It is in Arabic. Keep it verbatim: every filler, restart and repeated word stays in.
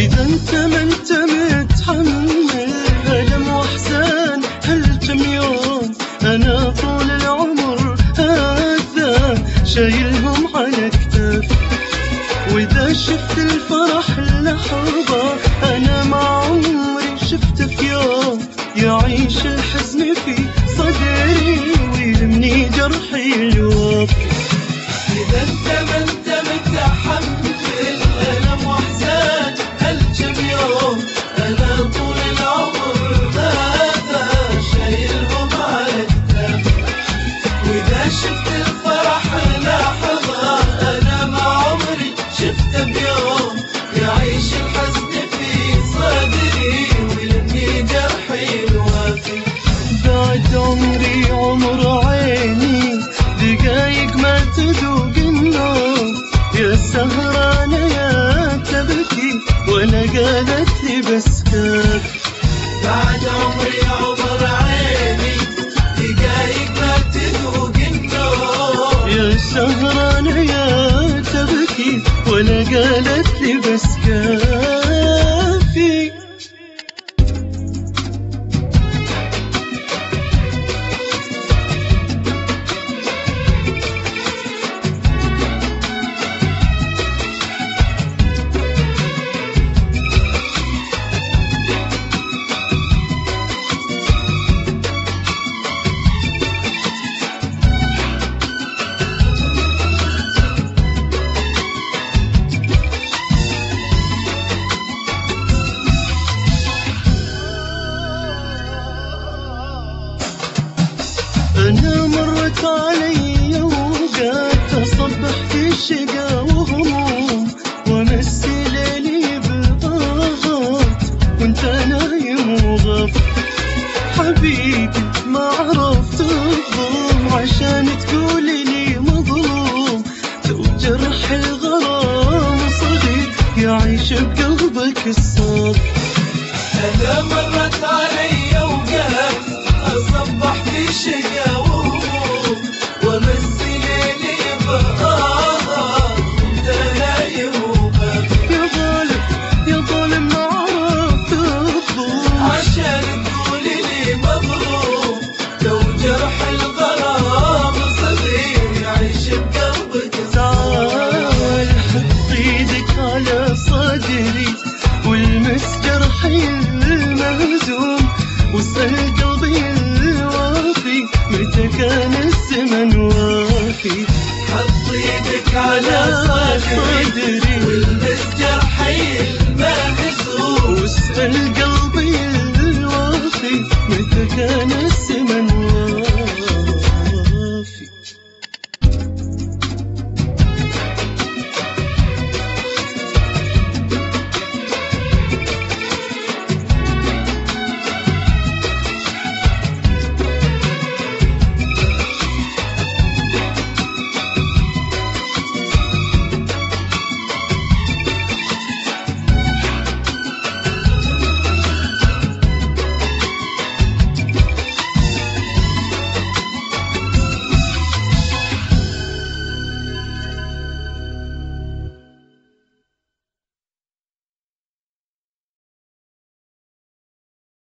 إذا انت ما انت متحمل ألم وأحزان هالكم يوم، أنا طول العمر هذا شايلهم على كتافي. وإذا شفت الفرح لحظة أنا ما عمري شفته في يوم، يعيش الحزن في صدري ويلمني جرحي الوافي. إذا انت ما انت متحمل ألم وأحزان هالكم يوم، أنا طول العمر هذا شايلهم على كتافي. وإذا شفت الفرح لحظة أنا ما عمري شفته بيوم، يعيش الحزن في صدري ويلمني جرحي الوافي. بعد عمري عمر عيني دقايق ما تذوق النوم، يا سهرانة يا تبكي ولا قالت لي بس كافي. بعد عمري عمر عيني دقايق ما تذوق النوم، يا سهرانة يا تبكي ولا قالت لي بس كافي. أنا مرت علي أوقات أصبح في شقا وهموم، وأمسي ليلي بالآهات وأنت نايم وغافل. حبيبي ما عرفت الظلم عشان تقولي لي مظلوم، لو جرح الغرام صغير يعيش بقلبك الصافي. أنا مرت علي أوقات أصبح في شقا وهموم، وأمسي ليلي بآهات وأنت نايم وغافل. يا ظالم يا ظالم ما عرفت الظلم عشان تقولي لي مظلوم، لو جرح الغرام صغير يعيش بقلبك تعال حط ايدك على صدري والمس جرحي المهزوم، واسأل قلبي الوافي متى كان الزمن وافي. حط ايدك على صدري